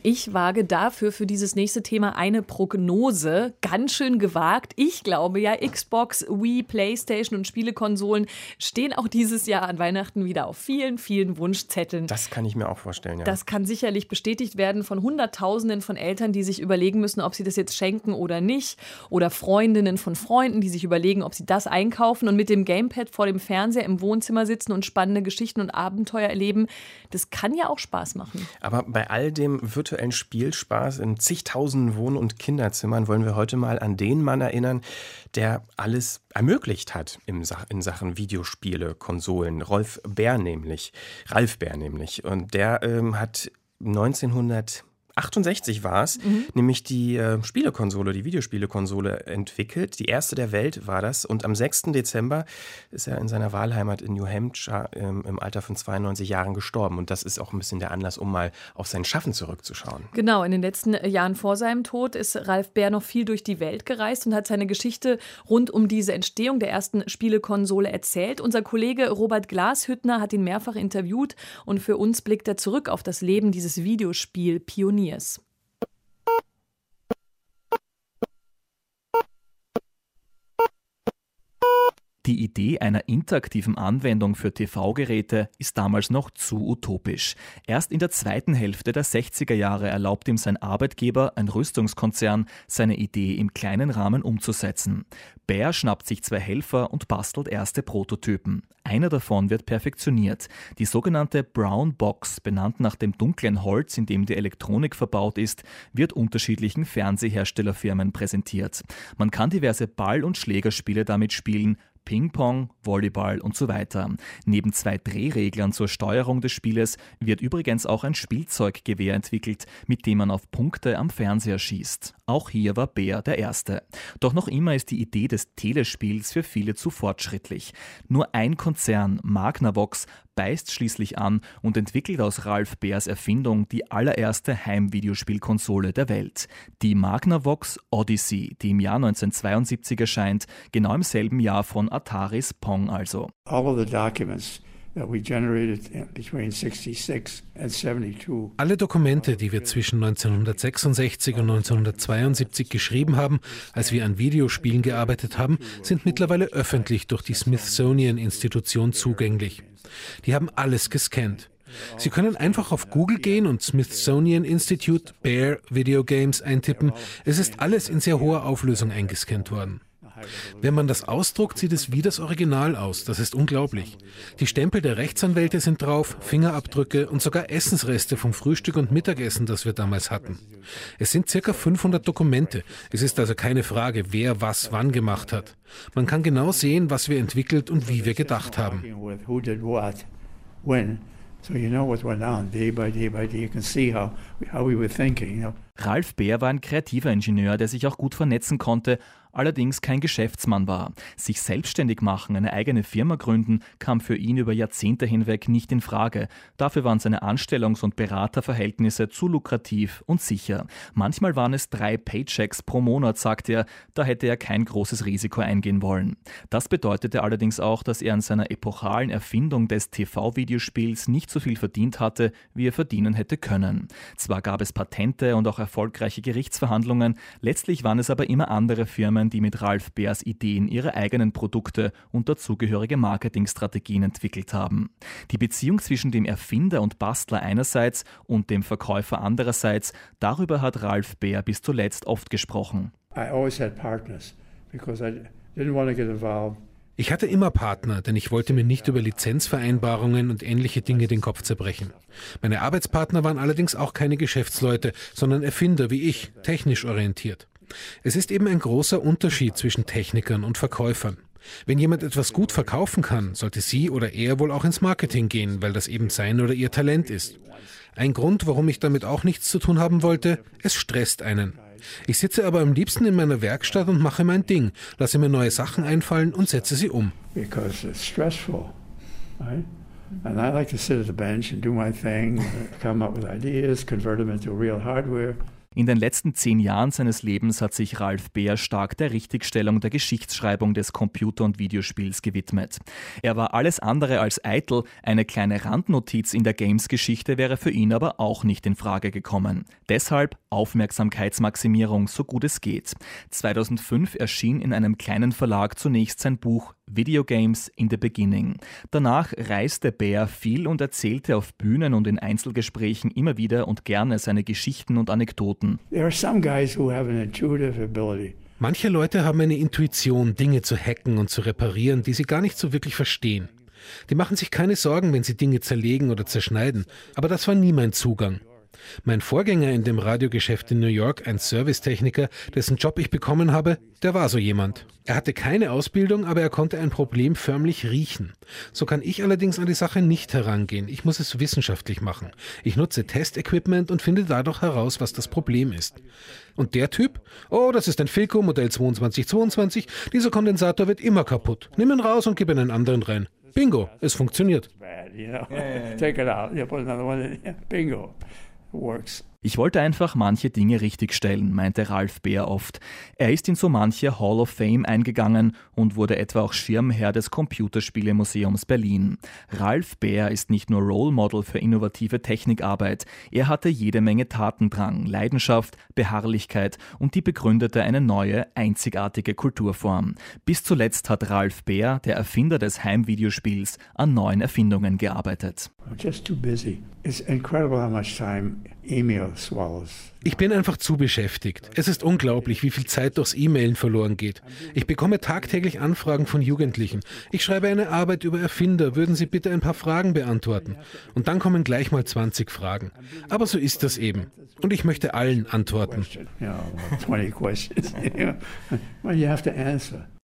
Ich wage dafür für dieses nächste Thema eine Prognose. Ganz schön gewagt. Ich glaube ja, Xbox, Wii, PlayStation und Spielekonsolen stehen auch dieses Jahr an Weihnachten wieder auf vielen, vielen Wunschzetteln. Das kann ich mir auch vorstellen, ja. Das kann sicherlich bestätigt werden von Hunderttausenden von Eltern, die sich überlegen müssen, ob sie das jetzt schenken oder nicht. Oder Freundinnen von Freunden, die sich überlegen, ob sie das einkaufen und mit dem Gamepad vor dem Fernseher im Wohnzimmer sitzen und spannende Geschichten und Abenteuer erleben. Das kann ja auch Spaß machen. Aber bei all dem virtuellen Spielspaß in zigtausenden Wohn- und Kinderzimmern wollen wir heute mal an den Mann erinnern, der alles ermöglicht hat in Sachen Videospiele, Konsolen. Ralf Baer nämlich. Und der hat 1968 war es, nämlich die Videospielekonsole entwickelt. Die erste der Welt war das. Und am 6. Dezember ist er in seiner Wahlheimat in New Hampshire im Alter von 92 Jahren gestorben. Und das ist auch ein bisschen der Anlass, um mal auf sein Schaffen zurückzuschauen. Genau, in den letzten Jahren vor seinem Tod ist Ralf Baer noch viel durch die Welt gereist und hat seine Geschichte rund um diese Entstehung der ersten Spielekonsole erzählt. Unser Kollege Robert Glashüttner hat ihn mehrfach interviewt und für uns blickt er zurück auf das Leben dieses Videospiel-Pioniers. Die Idee einer interaktiven Anwendung für TV-Geräte ist damals noch zu utopisch. Erst in der zweiten Hälfte der 60er Jahre erlaubt ihm sein Arbeitgeber, ein Rüstungskonzern, seine Idee im kleinen Rahmen umzusetzen. Baer schnappt sich 2 Helfer und bastelt erste Prototypen. Einer davon wird perfektioniert. Die sogenannte Brown Box, benannt nach dem dunklen Holz, in dem die Elektronik verbaut ist, wird unterschiedlichen Fernseherstellerfirmen präsentiert. Man kann diverse Ball- und Schlägerspiele damit spielen, Ping-Pong, Volleyball und so weiter. Neben 2 Drehreglern zur Steuerung des Spieles wird übrigens auch ein Spielzeuggewehr entwickelt, mit dem man auf Punkte am Fernseher schießt. Auch hier war Baer der Erste. Doch noch immer ist die Idee des Telespiels für viele zu fortschrittlich. Nur ein Konzern, Magnavox, beißt schließlich an und entwickelt aus Ralf Baers Erfindung die allererste Heimvideospielkonsole der Welt. Die Magnavox Odyssey, die im Jahr 1972 erscheint, genau im selben Jahr von Ataris Pong also. All of the documents that we generated between 66 and 72. Alle Dokumente, die wir zwischen 1966 und 1972 geschrieben haben, als wir an Videospielen gearbeitet haben, sind mittlerweile öffentlich durch die Smithsonian-Institution zugänglich. Die haben alles gescannt. Sie können einfach auf Google gehen und Smithsonian Institute Baer Video Games eintippen. Es ist alles in sehr hoher Auflösung eingescannt worden. Wenn man das ausdruckt, sieht es wie das Original aus. Das ist unglaublich. Die Stempel der Rechtsanwälte sind drauf, Fingerabdrücke und sogar Essensreste vom Frühstück und Mittagessen, das wir damals hatten. Es sind ca. 500 Dokumente. Es ist also keine Frage, wer was wann gemacht hat. Man kann genau sehen, was wir entwickelt und wie wir gedacht haben. So you know what went on day by day by day. You can see how we were thinking. Ralf Baer war ein kreativer Ingenieur, der sich auch gut vernetzen konnte, allerdings kein Geschäftsmann war. Sich selbstständig machen, eine eigene Firma gründen, kam für ihn über Jahrzehnte hinweg nicht in Frage. Dafür waren seine Anstellungs- und Beraterverhältnisse zu lukrativ und sicher. Manchmal waren es 3 Paychecks pro Monat, sagt er, da hätte er kein großes Risiko eingehen wollen. Das bedeutete allerdings auch, dass er an seiner epochalen Erfindung des TV-Videospiels nicht so viel verdient hatte, wie er verdienen hätte können. Zwar gab es Patente und auch erfolgreiche Gerichtsverhandlungen, letztlich waren es aber immer andere Firmen, die mit Ralf Baers Ideen ihre eigenen Produkte und dazugehörige Marketingstrategien entwickelt haben. Die Beziehung zwischen dem Erfinder und Bastler einerseits und dem Verkäufer andererseits, darüber hat Ralf Baer bis zuletzt oft gesprochen. Ich hatte immer Partner, denn ich wollte mir nicht über Lizenzvereinbarungen und ähnliche Dinge den Kopf zerbrechen. Meine Arbeitspartner waren allerdings auch keine Geschäftsleute, sondern Erfinder wie ich, technisch orientiert. Es ist eben ein großer Unterschied zwischen Technikern und Verkäufern. Wenn jemand etwas gut verkaufen kann, sollte sie oder er wohl auch ins Marketing gehen, weil das eben sein oder ihr Talent ist. Ein Grund, warum ich damit auch nichts zu tun haben wollte, es stresst einen. Ich sitze aber am liebsten in meiner Werkstatt und mache mein Ding, lasse mir neue Sachen einfallen und setze sie um. Because it's stressful, right? And I like to sit at the bench and do my thing, come up with ideas, convert them into real hardware. In den letzten 10 Jahren seines Lebens hat sich Ralph Baer stark der Richtigstellung der Geschichtsschreibung des Computer- und Videospiels gewidmet. Er war alles andere als eitel, eine kleine Randnotiz in der Games-Geschichte wäre für ihn aber auch nicht in Frage gekommen. Deshalb Aufmerksamkeitsmaximierung, so gut es geht. 2005 erschien in einem kleinen Verlag zunächst sein Buch Video Games in the Beginning. Danach reiste Baer viel und erzählte auf Bühnen und in Einzelgesprächen immer wieder und gerne seine Geschichten und Anekdoten. Manche Leute haben eine Intuition, Dinge zu hacken und zu reparieren, die sie gar nicht so wirklich verstehen. Die machen sich keine Sorgen, wenn sie Dinge zerlegen oder zerschneiden, aber das war nie mein Zugang. Mein Vorgänger in dem Radiogeschäft in New York, ein Servicetechniker, dessen Job ich bekommen habe, der war so jemand. Er hatte keine Ausbildung, aber er konnte ein Problem förmlich riechen. So kann ich allerdings an die Sache nicht herangehen. Ich muss es wissenschaftlich machen. Ich nutze Testequipment und finde dadurch heraus, was das Problem ist. Und der Typ? Oh, das ist ein Philco Modell 2222. Dieser Kondensator wird immer kaputt. Nimm ihn raus und gib einen anderen rein. Bingo, es funktioniert. Take it out. Put another one in. Bingo. Works. Ich wollte einfach manche Dinge richtigstellen, meinte Ralph Baer oft. Er ist in so manche Hall of Fame eingegangen und wurde etwa auch Schirmherr des Computerspielemuseums Berlin. Ralph Baer ist nicht nur Role Model für innovative Technikarbeit, er hatte jede Menge Tatendrang, Leidenschaft, Beharrlichkeit und die begründete eine neue, einzigartige Kulturform. Bis zuletzt hat Ralph Baer, der Erfinder des Heimvideospiels, an neuen Erfindungen gearbeitet. Just too busy. It's incredible how much time email swallows. Ich bin einfach zu beschäftigt. Es ist unglaublich, wie viel Zeit durchs E-Mailen verloren geht. Ich bekomme tagtäglich Anfragen von Jugendlichen. Ich schreibe eine Arbeit über Erfinder. Würden Sie bitte ein paar Fragen beantworten? Und dann kommen gleich mal 20 Fragen. Aber so ist das eben. Und ich möchte allen antworten. 20 questions. Well, you have to answer.